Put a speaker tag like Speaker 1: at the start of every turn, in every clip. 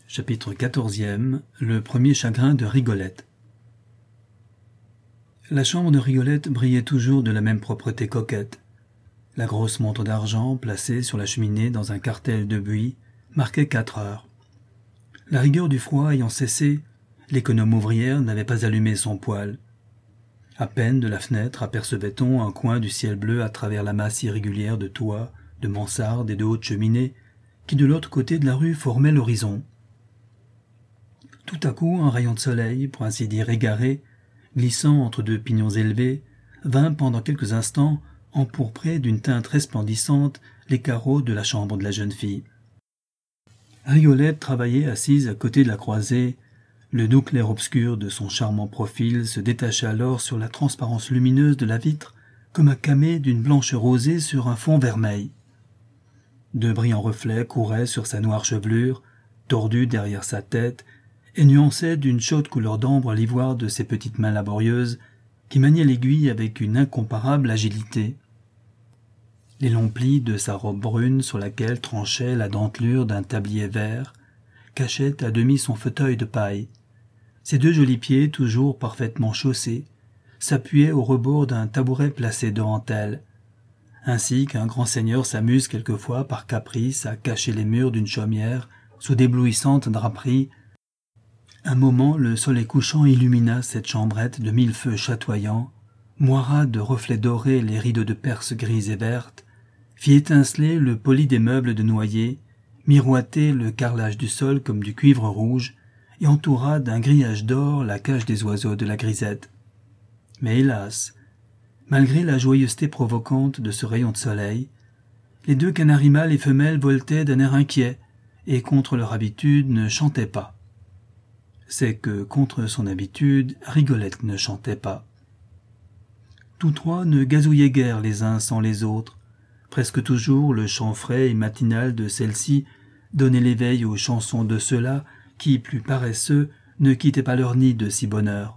Speaker 1: Chapitre 14e. Le premier chagrin de Rigolette. La chambre de Rigolette brillait toujours de la même propreté coquette. La grosse montre d'argent, placée sur la cheminée dans un cartel de buis, marquait 4 heures. La rigueur du froid ayant cessé, l'économe ouvrière n'avait pas allumé son poêle. À peine de la fenêtre apercevait-on un coin du ciel bleu à travers la masse irrégulière de toits, de mansardes et de hautes cheminées qui de l'autre côté de la rue formaient l'horizon. Tout à coup, un rayon de soleil, pour ainsi dire égaré, glissant entre deux pignons élevés, vint pendant quelques instants empourprer d'une teinte resplendissante les carreaux de la chambre de la jeune fille. Rigolette travaillait assise à côté de la croisée. Le doux clair-obscur de son charmant profil se détachait alors sur la transparence lumineuse de la vitre comme un camée d'une blanche rosée sur un fond vermeil. De brillants reflets couraient sur sa noire chevelure, tordue derrière sa tête, et nuançaient d'une chaude couleur d'ambre l'ivoire de ses petites mains laborieuses qui maniaient l'aiguille avec une incomparable agilité. Les longs plis de sa robe brune sur laquelle tranchait la dentelure d'un tablier vert cachaient à demi son fauteuil de paille. Ses 2 jolis pieds, toujours parfaitement chaussés, s'appuyaient au rebord d'un tabouret placé devant elle, ainsi qu'un grand seigneur s'amuse quelquefois par caprice à cacher les murs d'une chaumière sous d'éblouissantes draperies. Un moment, le soleil couchant illumina cette chambrette de 1000 feux chatoyants, moira de reflets dorés les rideaux de perse grises et vertes, fit étinceler le poli des meubles de noyer, miroiter le carrelage du sol comme du cuivre rouge, et entoura d'un grillage d'or la cage des oiseaux de la grisette. Mais hélas, malgré la joyeuseté provocante de ce rayon de soleil, les 2 canaris mâles et femelles voletaient d'un air inquiet, et contre leur habitude ne chantaient pas. C'est que, contre son habitude, Rigolette ne chantait pas. Tous 3 ne gazouillaient guère les uns sans les autres. Presque toujours, le chant frais et matinal de celle-ci donnait l'éveil aux chansons de ceux-là qui, plus paresseux, ne quittaient pas leur nid de si bonne heure.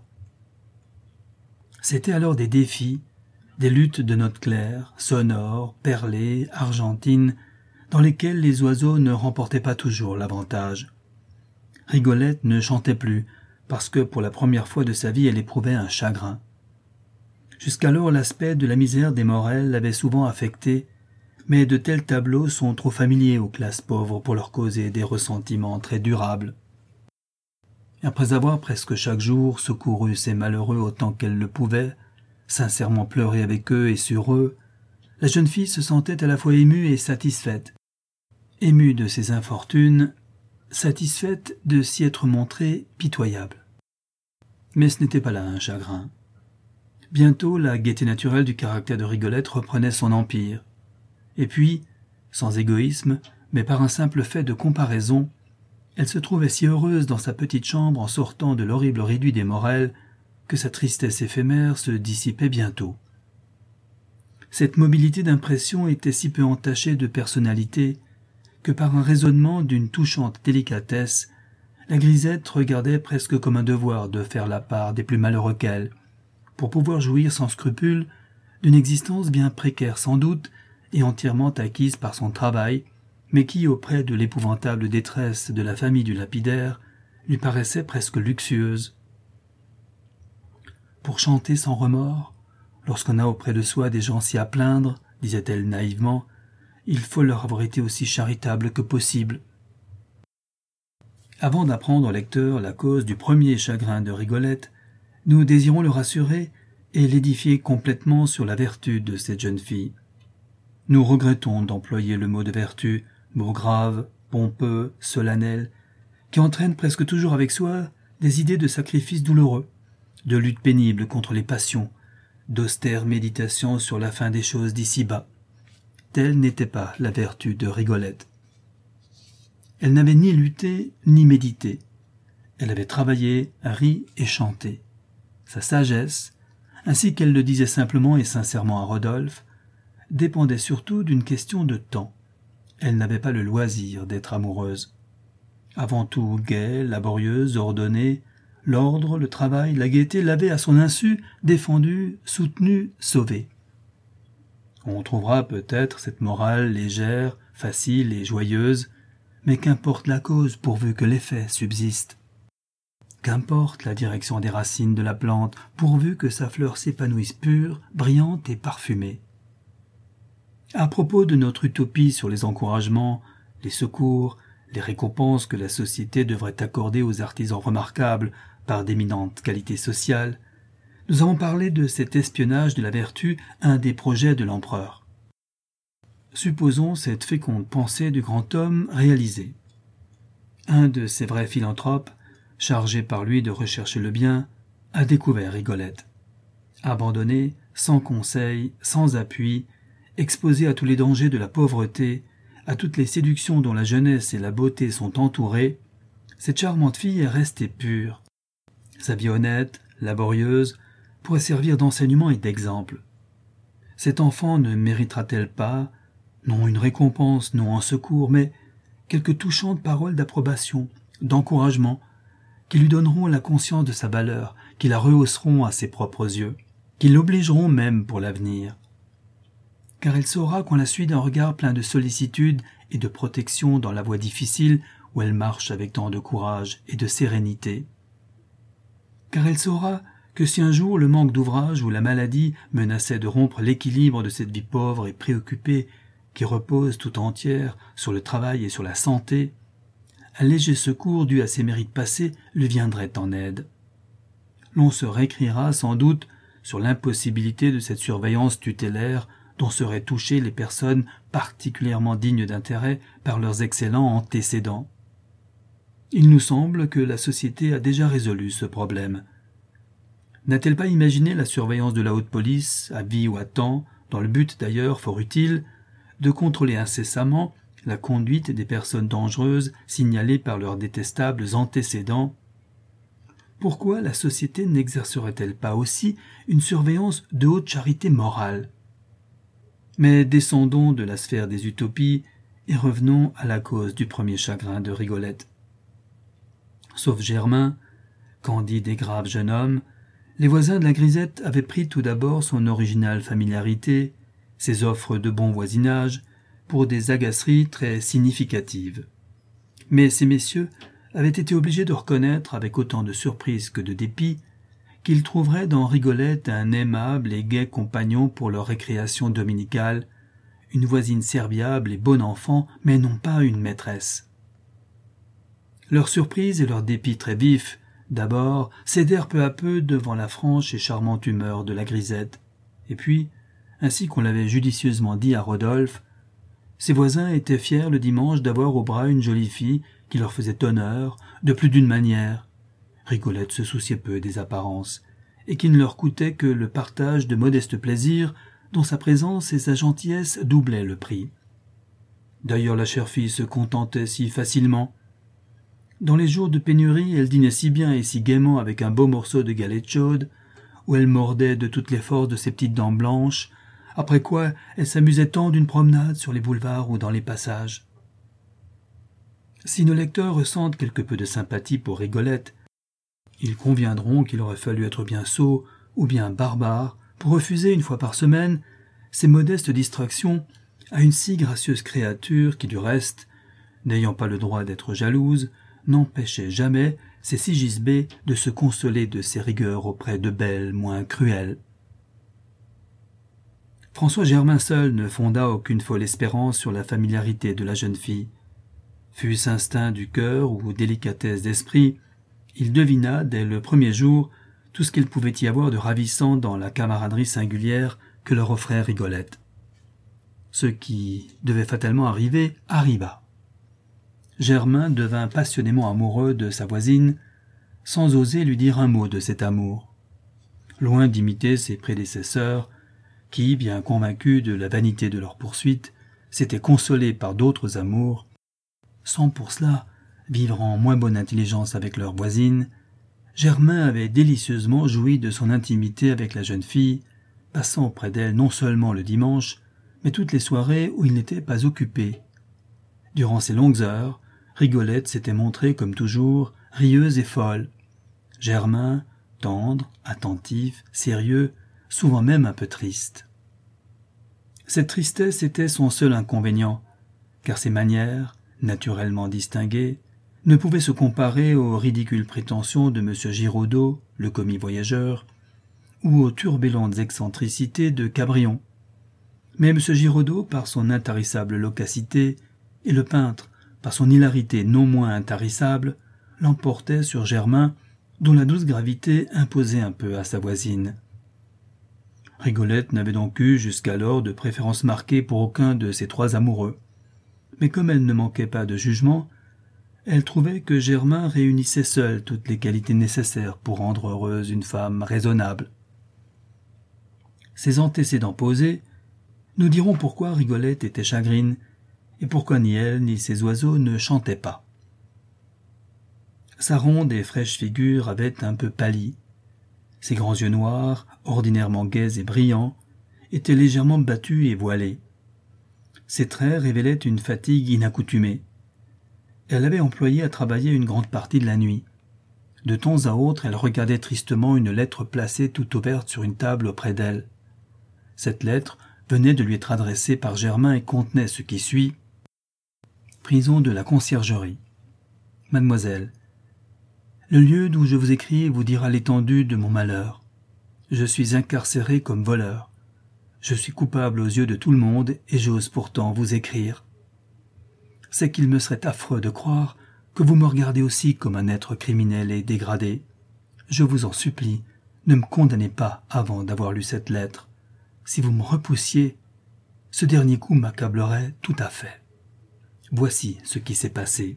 Speaker 1: C'étaient alors des défis, des luttes de notes claires, sonores, perlées, argentines, dans lesquelles les oiseaux ne remportaient pas toujours l'avantage. Rigolette ne chantait plus, parce que pour la première fois de sa vie elle éprouvait un chagrin. Jusqu'alors l'aspect de la misère des Morel l'avait souvent affectée, mais de tels tableaux sont trop familiers aux classes pauvres pour leur causer des ressentiments très durables. Après avoir presque chaque jour secouru ces malheureux autant qu'elle le pouvait, sincèrement pleuré avec eux et sur eux, la jeune fille se sentait à la fois émue et satisfaite. Émue de ses infortunes, satisfaite de s'y être montrée pitoyable. Mais ce n'était pas là un chagrin. Bientôt, la gaieté naturelle du caractère de Rigolette reprenait son empire. Et puis, sans égoïsme, mais par un simple fait de comparaison, elle se trouvait si heureuse dans sa petite chambre en sortant de l'horrible réduit des Morel que sa tristesse éphémère se dissipait bientôt. Cette mobilité d'impression était si peu entachée de personnalité que par un raisonnement d'une touchante délicatesse, la grisette regardait presque comme un devoir de faire la part des plus malheureux qu'elle, pour pouvoir jouir sans scrupule d'une existence bien précaire sans doute et entièrement acquise par son travail, mais qui, auprès de l'épouvantable détresse de la famille du lapidaire, lui paraissait presque luxueuse. Pour chanter sans remords, lorsqu'on a auprès de soi des gens si à plaindre, disait-elle naïvement, il faut leur avoir été aussi charitable que possible. Avant d'apprendre au lecteur la cause du premier chagrin de Rigolette, nous désirons le rassurer et l'édifier complètement sur la vertu de cette jeune fille. Nous regrettons d'employer le mot de vertu, mot grave, pompeux, solennel, qui entraîne presque toujours avec soi des idées de sacrifice douloureux, de lutte pénible contre les passions, d'austère méditation sur la fin des choses d'ici-bas. Telle n'était pas la vertu de Rigolette. Elle n'avait ni lutté ni médité. Elle avait travaillé, ri et chanté. Sa sagesse, ainsi qu'elle le disait simplement et sincèrement à Rodolphe, dépendait surtout d'une question de temps. Elle n'avait pas le loisir d'être amoureuse. Avant tout gaie, laborieuse, ordonnée, l'ordre, le travail, la gaieté l'avaient à son insu défendue, soutenue, sauvée. On trouvera peut-être cette morale légère, facile et joyeuse, mais qu'importe la cause pourvu que l'effet subsiste. Qu'importe la direction des racines de la plante, pourvu que sa fleur s'épanouisse pure, brillante et parfumée. À propos de notre utopie sur les encouragements, les secours, les récompenses que la société devrait accorder aux artisans remarquables par d'éminentes qualités sociales, nous avons parlé de cet espionnage de la vertu, un des projets de l'empereur. Supposons cette féconde pensée du grand homme réalisée. Un de ces vrais philanthropes, chargé par lui de rechercher le bien, a découvert Rigolette. Abandonnée, sans conseil, sans appui, exposée à tous les dangers de la pauvreté, à toutes les séductions dont la jeunesse et la beauté sont entourées, cette charmante fille est restée pure. Sa vie honnête, laborieuse, pourrait servir d'enseignement et d'exemple. Cette enfant ne méritera-t-elle pas, non une récompense, non un secours, mais quelques touchantes paroles d'approbation, d'encouragement, qui lui donneront la conscience de sa valeur, qui la rehausseront à ses propres yeux, qui l'obligeront même pour l'avenir. Car elle saura qu'on la suit d'un regard plein de sollicitude et de protection dans la voie difficile où elle marche avec tant de courage et de sérénité. Car elle saura que si un jour le manque d'ouvrage ou la maladie menaçait de rompre l'équilibre de cette vie pauvre et préoccupée qui repose tout entière sur le travail et sur la santé, un léger secours dû à ses mérites passés lui viendrait en aide. L'on se récriera sans doute sur l'impossibilité de cette surveillance tutélaire dont seraient touchées les personnes particulièrement dignes d'intérêt par leurs excellents antécédents. Il nous semble que la société a déjà résolu ce problème. N'a-t-elle pas imaginé la surveillance de la haute police, à vie ou à temps, dans le but d'ailleurs fort utile, de contrôler incessamment la conduite des personnes dangereuses signalées par leurs détestables antécédents? Pourquoi la société n'exercerait-elle pas aussi une surveillance de haute charité morale? Mais descendons de la sphère des utopies et revenons à la cause du premier chagrin de Rigolette. Sauf Germain, candide et grave jeune homme, les voisins de la grisette avaient pris tout d'abord son originale familiarité, ses offres de bon voisinage, pour des agaceries très significatives. Mais ces messieurs avaient été obligés de reconnaître, avec autant de surprise que de dépit, qu'ils trouveraient dans Rigolette un aimable et gai compagnon pour leur récréation dominicale, une voisine serviable et bon enfant, mais non pas une maîtresse. Leur surprise et leur dépit très vif, d'abord, cédèrent peu à peu devant la franche et charmante humeur de la grisette, et puis, ainsi qu'on l'avait judicieusement dit à Rodolphe, ses voisins étaient fiers le dimanche d'avoir au bras une jolie fille qui leur faisait honneur de plus d'une manière. Rigolette se souciait peu des apparences, et qui ne leur coûtait que le partage de modestes plaisirs dont sa présence et sa gentillesse doublaient le prix. D'ailleurs la chère fille se contentait si facilement. Dans les jours de pénurie, elle dînait si bien et si gaiement avec un beau morceau de galette chaude, où elle mordait de toutes les forces de ses petites dents blanches, après quoi elle s'amusait tant d'une promenade sur les boulevards ou dans les passages. Si nos lecteurs ressentent quelque peu de sympathie pour Rigolette, ils conviendront qu'il aurait fallu être bien sot ou bien barbare pour refuser une fois par semaine ces modestes distractions à une si gracieuse créature qui, du reste, n'ayant pas le droit d'être jalouse, n'empêchait jamais ces Sigisbées de se consoler de ses rigueurs auprès de belles moins cruelles. François Germain seul ne fonda aucune folle espérance sur la familiarité de la jeune fille. Fût-ce instinct du cœur ou délicatesse d'esprit, il devina dès le premier jour tout ce qu'il pouvait y avoir de ravissant dans la camaraderie singulière que leur offrait Rigolette. Ce qui devait fatalement arriver arriva. Germain devint passionnément amoureux de sa voisine, sans oser lui dire un mot de cet amour. Loin d'imiter ses prédécesseurs, qui, bien convaincus de la vanité de leur poursuite, s'étaient consolés par d'autres amours, sans pour cela vivre en moins bonne intelligence avec leur voisine, Germain avait délicieusement joui de son intimité avec la jeune fille, passant auprès d'elle non seulement le dimanche, mais toutes les soirées où il n'était pas occupé. Durant ces longues heures, Rigolette s'était montrée comme toujours, rieuse et folle. Germain, tendre, attentif, sérieux, souvent même un peu triste. Cette tristesse était son seul inconvénient, car ses manières, naturellement distingué, ne pouvait se comparer aux ridicules prétentions de M. Giraudot, le commis voyageur, ou aux turbulentes excentricités de Cabrion. Mais M. Giraudot, par son intarissable loquacité, et le peintre, par son hilarité non moins intarissable, l'emportait sur Germain, dont la douce gravité imposait un peu à sa voisine. Rigolette n'avait donc eu jusqu'alors de préférence marquée pour aucun de ses trois amoureux. Mais comme elle ne manquait pas de jugement, elle trouvait que Germain réunissait seul toutes les qualités nécessaires pour rendre heureuse une femme raisonnable. Ses antécédents posés, nous dirons pourquoi Rigolette était chagrine, et pourquoi ni elle ni ses oiseaux ne chantaient pas. Sa ronde et fraîche figure avait un peu pâli. Ses grands yeux noirs, ordinairement gais et brillants, étaient légèrement battus et voilés. Ses traits révélaient une fatigue inaccoutumée. Elle avait employé à travailler une grande partie de la nuit. De temps à autre, elle regardait tristement une lettre placée tout ouverte sur une table auprès d'elle. Cette lettre venait de lui être adressée par Germain et contenait ce qui suit. Prison de la Conciergerie. Mademoiselle, le lieu d'où je vous écris vous dira l'étendue de mon malheur. Je suis incarcéré comme voleur. Je suis coupable aux yeux de tout le monde et j'ose pourtant vous écrire. C'est qu'il me serait affreux de croire que vous me regardez aussi comme un être criminel et dégradé. Je vous en supplie, ne me condamnez pas avant d'avoir lu cette lettre. Si vous me repoussiez, ce dernier coup m'accablerait tout à fait. Voici ce qui s'est passé.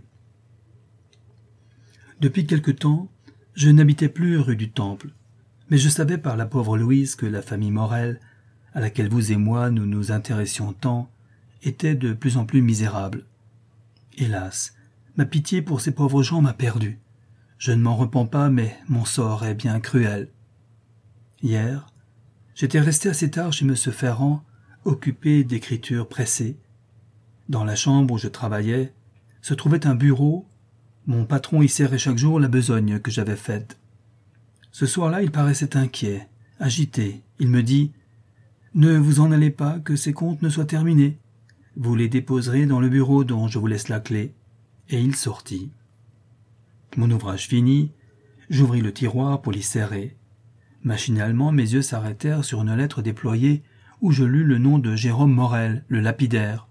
Speaker 1: Depuis quelque temps, je n'habitais plus rue du Temple, mais je savais par la pauvre Louise que la famille Morel, à laquelle vous et moi nous nous intéressions tant, était de plus en plus misérable. Hélas, ma pitié pour ces pauvres gens m'a perdu. Je ne m'en repens pas, mais mon sort est bien cruel. Hier, j'étais resté assez tard chez M. Ferrand, occupé d'écritures pressées. Dans la chambre où je travaillais, se trouvait un bureau. Mon patron y serrait chaque jour la besogne que j'avais faite. Ce soir-là, il paraissait inquiet, agité. Il me dit « Ne vous en allez pas, que ces comptes ne soient terminés. Vous les déposerez dans le bureau dont je vous laisse la clé. » Et il sortit. Mon ouvrage fini, j'ouvris le tiroir pour l'y serrer. Machinalement, mes yeux s'arrêtèrent sur une lettre déployée où je lus le nom de Jérôme Morel, le lapidaire.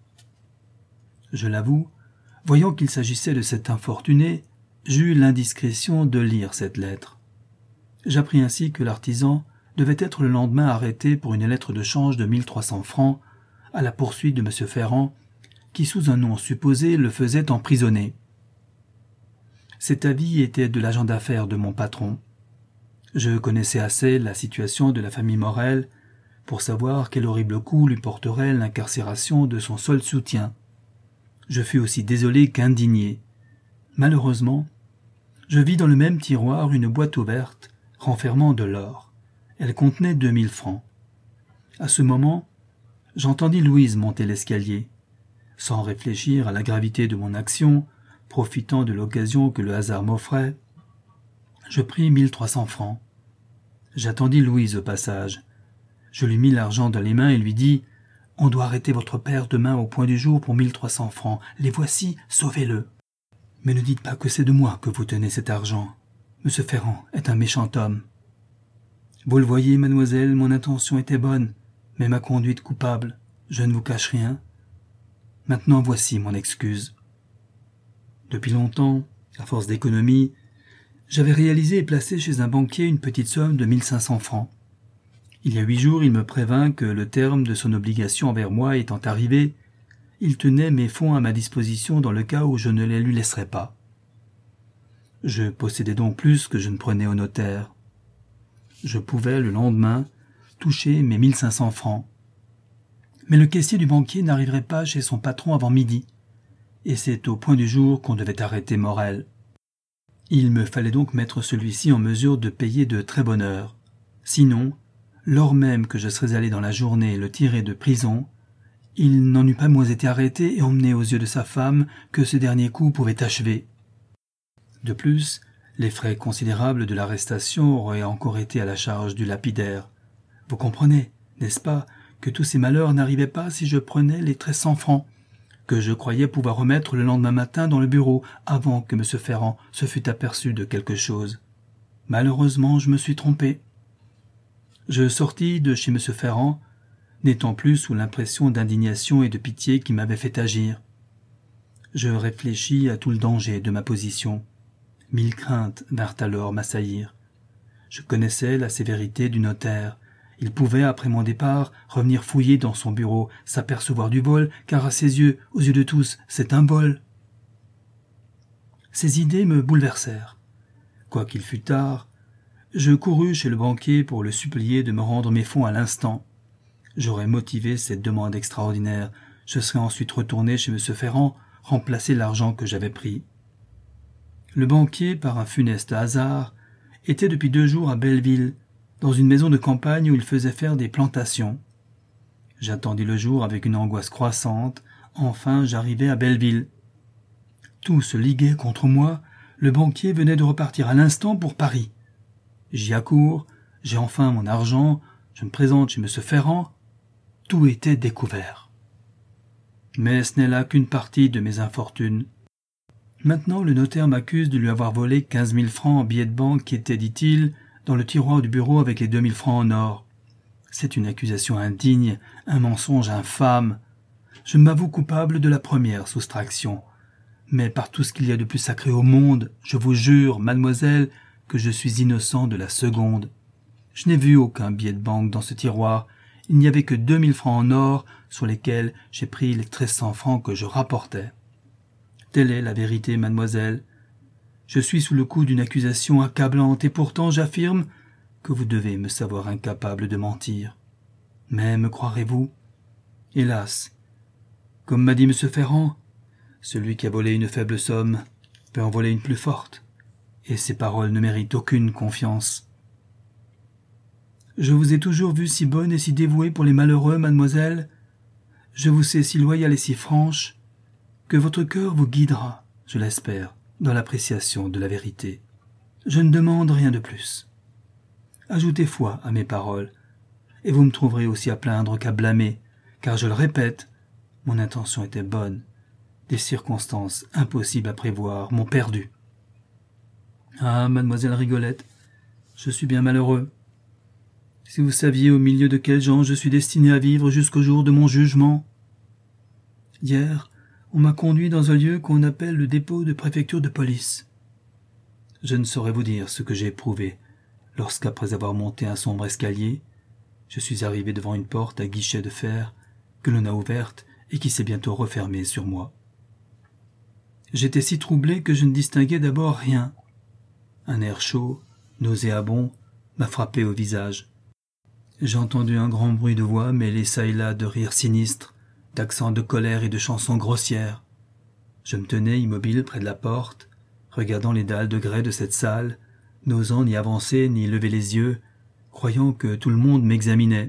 Speaker 1: Je l'avoue, voyant qu'il s'agissait de cet infortuné, j'eus l'indiscrétion de lire cette lettre. J'appris ainsi que l'artisan devait être le lendemain arrêté pour une lettre de change de 1300 francs à la poursuite de M. Ferrand, qui sous un nom supposé le faisait emprisonner. Cet avis était de l'agent d'affaires de mon patron. Je connaissais assez la situation de la famille Morel pour savoir quel horrible coup lui porterait l'incarcération de son seul soutien. Je fus aussi désolé qu'indigné. Malheureusement, je vis dans le même tiroir une boîte ouverte renfermant de l'or. Elle contenait 2000 francs. À ce moment, j'entendis Louise monter l'escalier. Sans réfléchir à la gravité de mon action, profitant de l'occasion que le hasard m'offrait, je pris 1300 francs. J'attendis Louise au passage. Je lui mis l'argent dans les mains et lui dis « On doit arrêter votre père demain au point du jour pour 1300 francs. Les voici, sauvez-le. Mais ne dites pas que c'est de moi que vous tenez cet argent. Monsieur Ferrand est un méchant homme. Vous le voyez, mademoiselle, mon intention était bonne, mais ma conduite coupable. Je ne vous cache rien. Maintenant voici mon excuse. Depuis longtemps, à force d'économie, j'avais réalisé et placé chez un banquier une petite somme de 1500 francs. Il y a 8 jours, il me prévint que le terme de son obligation envers moi étant arrivé, il tenait mes fonds à ma disposition dans le cas où je ne les lui laisserais pas. Je possédais donc plus que je ne prenais au notaire. Je pouvais, le lendemain, toucher mes 1500 francs. Mais le caissier du banquier n'arriverait pas chez son patron avant midi, et c'est au point du jour qu'on devait arrêter Morel. Il me fallait donc mettre celui-ci en mesure de payer de très bonne heure. Sinon, lors même que je serais allé dans la journée le tirer de prison, il n'en eût pas moins été arrêté et emmené aux yeux de sa femme que ce dernier coup pouvait achever. De plus, les frais considérables de l'arrestation auraient encore été à la charge du lapidaire. Vous comprenez, n'est-ce pas, que tous ces malheurs n'arrivaient pas si je prenais les 1300 francs. que je croyais pouvoir remettre le lendemain matin dans le bureau avant que M. Ferrand se fût aperçu de quelque chose. Malheureusement, je me suis trompé. Je sortis de chez M. Ferrand, n'étant plus sous l'impression d'indignation et de pitié qui m'avait fait agir. Je réfléchis à tout le danger de ma position. 1000 craintes vinrent alors m'assaillir. Je connaissais la sévérité du notaire. Il pouvait, après mon départ, revenir fouiller dans son bureau, s'apercevoir du vol, car à ses yeux, aux yeux de tous, c'est un vol. Ces idées me bouleversèrent. Quoiqu'il fût tard, je courus chez le banquier pour le supplier de me rendre mes fonds à l'instant. J'aurais motivé cette demande extraordinaire. Je serais ensuite retourné chez M. Ferrand, remplacer l'argent que j'avais pris. Le banquier, par un funeste hasard, était depuis 2 jours à Belleville, dans une maison de campagne où il faisait faire des plantations. J'attendis le jour avec une angoisse croissante. Enfin, j'arrivai à Belleville. Tout se liguait contre moi. Le banquier venait de repartir à l'instant pour Paris. J'y accours, j'ai enfin mon argent, je me présente chez M. Ferrand. Tout était découvert. Mais ce n'est là qu'une partie de mes infortunes. Maintenant, le notaire m'accuse de lui avoir volé 15 000 francs en billets de banque qui étaient, dit-il, dans le tiroir du bureau avec les 2 000 francs en or. C'est une accusation indigne, un mensonge infâme. Je m'avoue coupable de la première soustraction. Mais par tout ce qu'il y a de plus sacré au monde, je vous jure, mademoiselle, que je suis innocent de la seconde. Je n'ai vu aucun billet de banque dans ce tiroir. Il n'y avait que 2 000 francs en or sur lesquels j'ai pris les 1 300 francs que je rapportais. Telle est la vérité, mademoiselle. Je suis sous le coup d'une accusation accablante et pourtant j'affirme que vous devez me savoir incapable de mentir. Mais me croirez-vous? Hélas, comme m'a dit M. Ferrand, celui qui a volé une faible somme peut en voler une plus forte, et ces paroles ne méritent aucune confiance. Je vous ai toujours vue si bonne et si dévouée pour les malheureux, mademoiselle. Je vous sais si loyale et si franche, que votre cœur vous guidera, je l'espère, dans l'appréciation de la vérité. Je ne demande rien de plus. Ajoutez foi à mes paroles, et vous me trouverez aussi à plaindre qu'à blâmer, car je le répète, mon intention était bonne. Des circonstances impossibles à prévoir m'ont perdu. Ah, mademoiselle Rigolette, je suis bien malheureux. Si vous saviez au milieu de quelles gens je suis destiné à vivre jusqu'au jour de mon jugement. Hier, on m'a conduit dans un lieu qu'on appelle le dépôt de préfecture de police. Je ne saurais vous dire ce que j'ai éprouvé lorsqu'après avoir monté un sombre escalier, je suis arrivé devant une porte à guichet de fer que l'on a ouverte et qui s'est bientôt refermée sur moi. J'étais si troublé que je ne distinguais d'abord rien. Un air chaud, nauséabond, m'a frappé au visage. J'ai entendu un grand bruit de voix mêlé çà et là de rires sinistres, d'accents de colère et de chansons grossières. Je me tenais immobile près de la porte, regardant les dalles de grès de cette salle, n'osant ni avancer ni lever les yeux, croyant que tout le monde m'examinait.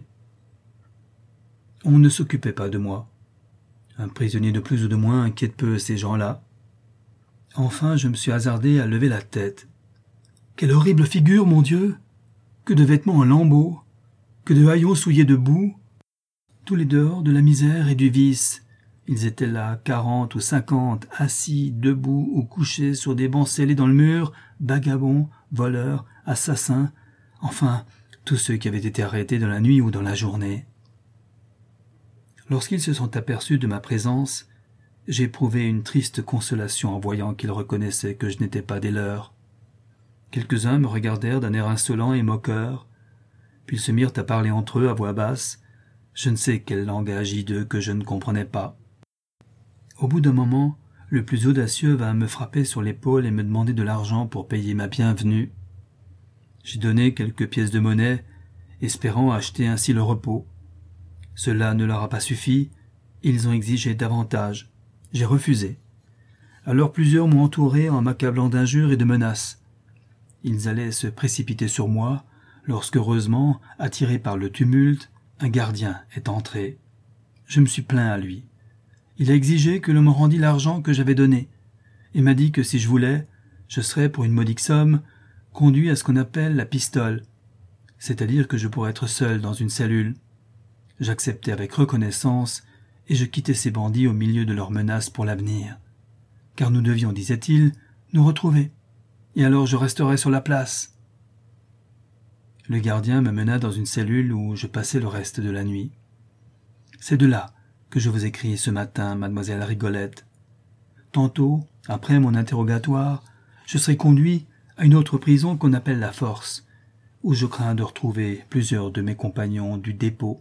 Speaker 1: On ne s'occupait pas de moi. Un prisonnier de plus ou de moins inquiète peu ces gens-là. Enfin, je me suis hasardé à lever la tête. Quelle horrible figure, mon Dieu! Que de vêtements en lambeaux! Que de haillons souillés de boue! Tous les dehors de la misère et du vice. Ils étaient là, 40 ou 50, assis, debout ou couchés sur des bancs scellés dans le mur, vagabonds, voleurs, assassins, enfin, tous ceux qui avaient été arrêtés dans la nuit ou dans la journée. Lorsqu'ils se sont aperçus de ma présence, j'ai éprouvé une triste consolation en voyant qu'ils reconnaissaient que je n'étais pas des leurs. Quelques-uns me regardèrent d'un air insolent et moqueur, puis ils se mirent à parler entre eux à voix basse, je ne sais quel langage hideux que je ne comprenais pas. Au bout d'un moment, le plus audacieux vint me frapper sur l'épaule et me demander de l'argent pour payer ma bienvenue. J'ai donné quelques pièces de monnaie, espérant acheter ainsi le repos. Cela ne leur a pas suffi, ils ont exigé davantage. J'ai refusé. Alors plusieurs m'ont entouré en m'accablant d'injures et de menaces. Ils allaient se précipiter sur moi, lorsque, heureusement, attiré par le tumulte, un gardien est entré. Je me suis plaint à lui. Il a exigé que l'on me rendît l'argent que j'avais donné, et m'a dit que si je voulais, je serais, pour une modique somme, conduit à ce qu'on appelle la pistole, c'est-à-dire que je pourrais être seul dans une cellule. J'acceptai avec reconnaissance, et je quittai ces bandits au milieu de leurs menaces pour l'avenir. Car nous devions, disait-il, nous retrouver. Et alors je resterai sur la place. Le gardien me mena dans une cellule où je passai le reste de la nuit. C'est de là que je vous écris ce matin, mademoiselle Rigolette. Tantôt, après mon interrogatoire, je serai conduit à une autre prison qu'on appelle la Force, où je crains de retrouver plusieurs de mes compagnons du dépôt.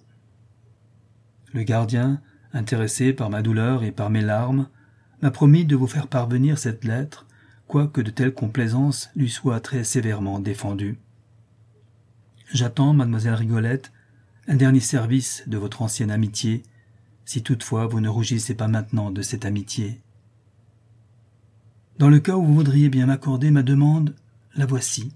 Speaker 1: Le gardien, intéressé par ma douleur et par mes larmes, m'a promis de vous faire parvenir cette lettre, quoique de telles complaisances lui soient très sévèrement défendues. J'attends, mademoiselle Rigolette, un dernier service de votre ancienne amitié, si toutefois vous ne rougissez pas maintenant de cette amitié. Dans le cas où vous voudriez bien m'accorder ma demande, la voici.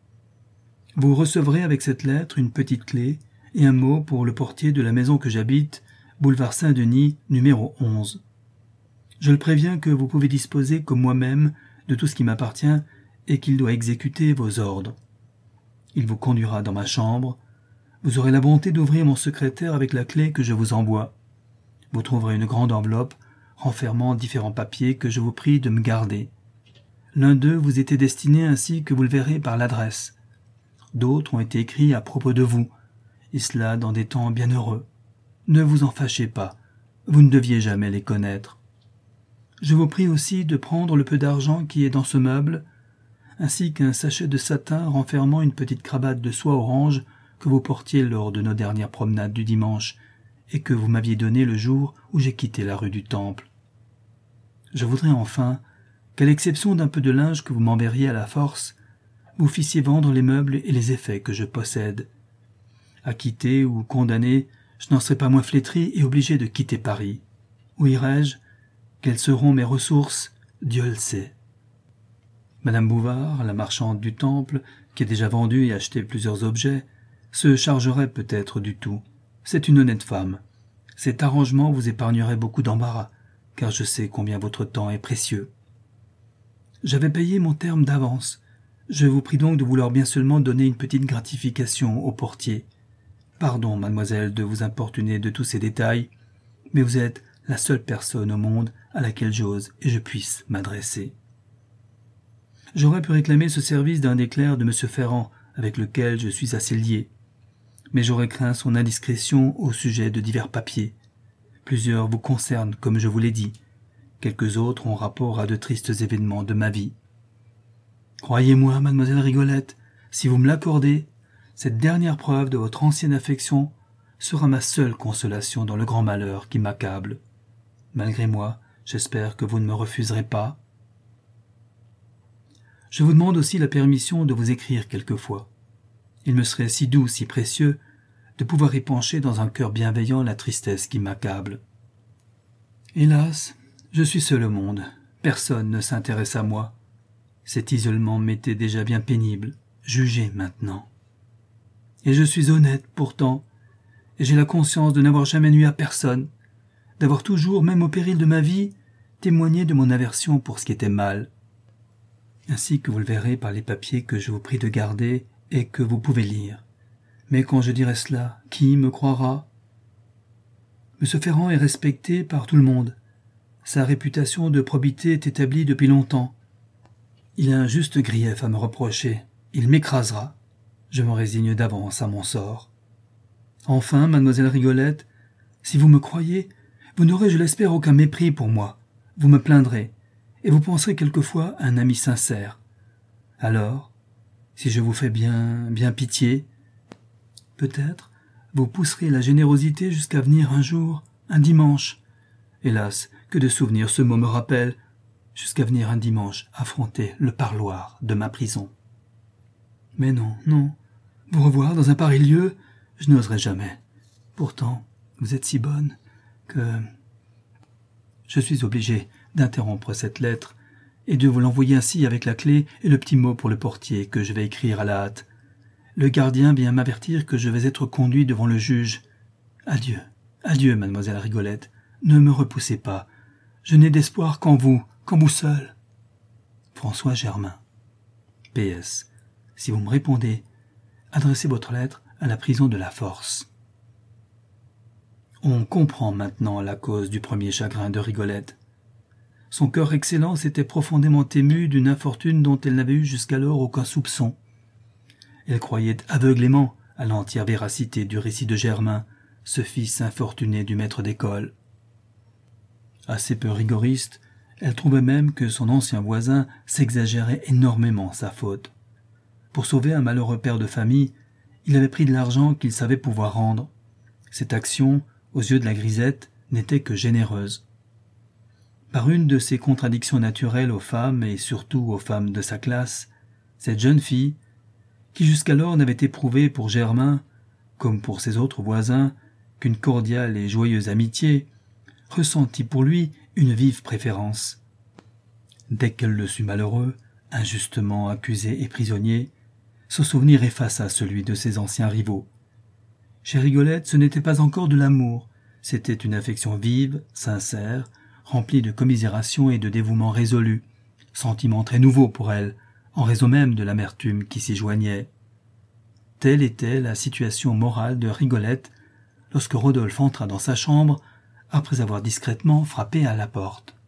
Speaker 1: Vous recevrez avec cette lettre une petite clé et un mot pour le portier de la maison que j'habite, boulevard Saint-Denis, numéro 11. Je le préviens que vous pouvez disposer comme moi-même de tout ce qui m'appartient et qu'il doit exécuter vos ordres. Il vous conduira dans ma chambre. Vous aurez la bonté d'ouvrir mon secrétaire avec la clé que je vous envoie. Vous trouverez une grande enveloppe renfermant différents papiers que je vous prie de me garder. L'un d'eux vous était destiné ainsi que vous le verrez par l'adresse. D'autres ont été écrits à propos de vous, et cela dans des temps bien heureux. Ne vous en fâchez pas, vous ne deviez jamais les connaître. Je vous prie aussi de prendre le peu d'argent qui est dans ce meuble, ainsi qu'un sachet de satin renfermant une petite cravate de soie orange que vous portiez lors de nos dernières promenades du dimanche et que vous m'aviez donné le jour où j'ai quitté la rue du Temple. Je voudrais enfin qu'à l'exception d'un peu de linge que vous m'enverriez à la Force, vous fissiez vendre les meubles et les effets que je possède. Acquitté ou condamné, je n'en serai pas moins flétri et obligé de quitter Paris. Où irai-je? Quelles seront mes ressources? Dieu le sait. Madame Bouvard, la marchande du Temple, qui a déjà vendu et acheté plusieurs objets, se chargerait peut-être du tout. C'est une honnête femme. Cet arrangement vous épargnerait beaucoup d'embarras, car je sais combien votre temps est précieux. J'avais payé mon terme d'avance. Je vous prie donc de vouloir bien seulement donner une petite gratification au portier. Pardon, mademoiselle, de vous importuner de tous ces détails, mais vous êtes la seule personne au monde à laquelle j'ose et je puisse m'adresser. J'aurais pu réclamer ce service d'un des clercs de M. Ferrand, avec lequel je suis assez lié, mais j'aurais craint son indiscrétion au sujet de divers papiers. Plusieurs vous concernent, comme je vous l'ai dit. Quelques autres ont rapport à de tristes événements de ma vie. Croyez-moi, mademoiselle Rigolette, si vous me l'accordez, cette dernière preuve de votre ancienne affection sera ma seule consolation dans le grand malheur qui m'accable. Malgré moi, j'espère que vous ne me refuserez pas. Je vous demande aussi la permission de vous écrire quelquefois. Il me serait si doux, si précieux, de pouvoir épancher dans un cœur bienveillant la tristesse qui m'accable. Hélas, je suis seul au monde, personne ne s'intéresse à moi. Cet isolement m'était déjà bien pénible, jugez maintenant. Et je suis honnête pourtant, et j'ai la conscience de n'avoir jamais nui à personne, d'avoir toujours, même au péril de ma vie, témoigné de mon aversion pour ce qui était mal. Ainsi que vous le verrez par les papiers que je vous prie de garder et que vous pouvez lire. Mais quand je dirai cela, qui me croira? M. Ferrand est respecté par tout le monde. Sa réputation de probité est établie depuis longtemps. Il a un juste grief à me reprocher. Il m'écrasera. Je me résigne d'avance à mon sort. Enfin, mademoiselle Rigolette, si vous me croyez, vous n'aurez, je l'espère, aucun mépris pour moi. Vous me plaindrez, et vous penserez quelquefois à un ami sincère. Alors, si je vous fais bien pitié, peut-être vous pousserez la générosité jusqu'à venir un jour, un dimanche. Hélas, que de souvenirs ce mot me rappelle, jusqu'à venir un dimanche affronter le parloir de ma prison. Mais non, vous revoir dans un pareil lieu, je n'oserais jamais. Pourtant, vous êtes si bonne que je suis obligé d'interrompre cette lettre et de vous l'envoyer ainsi avec la clé et le petit mot pour le portier que je vais écrire à la hâte. Le gardien vient m'avertir que je vais être conduit devant le juge. Adieu, mademoiselle Rigolette, ne me repoussez pas. Je n'ai d'espoir qu'en vous seul. François Germain. PS. Si vous me répondez, adressez votre lettre à la prison de la Force. On comprend maintenant la cause du premier chagrin de Rigolette. Son cœur excellent s'était profondément ému d'une infortune dont elle n'avait eu jusqu'alors aucun soupçon. Elle croyait aveuglément à l'entière véracité du récit de Germain, ce fils infortuné du maître d'école. Assez peu rigoriste, elle trouvait même que son ancien voisin s'exagérait énormément sa faute. Pour sauver un malheureux père de famille, il avait pris de l'argent qu'il savait pouvoir rendre. Cette action, aux yeux de la grisette, n'était que généreuse. Par une de ces contradictions naturelles aux femmes et surtout aux femmes de sa classe, cette jeune fille, qui jusqu'alors n'avait éprouvé pour Germain, comme pour ses autres voisins, qu'une cordiale et joyeuse amitié, ressentit pour lui une vive préférence. Dès qu'elle le sut malheureux, injustement accusé et prisonnier, son souvenir effaça celui de ses anciens rivaux. Chez Rigolette, ce n'était pas encore de l'amour, c'était une affection vive, sincère, remplie de commisération et de dévouement résolu, sentiment très nouveau pour elle, en raison même de l'amertume qui s'y joignait. Telle était la situation morale de Rigolette lorsque Rodolphe entra dans sa chambre après avoir discrètement frappé à la porte.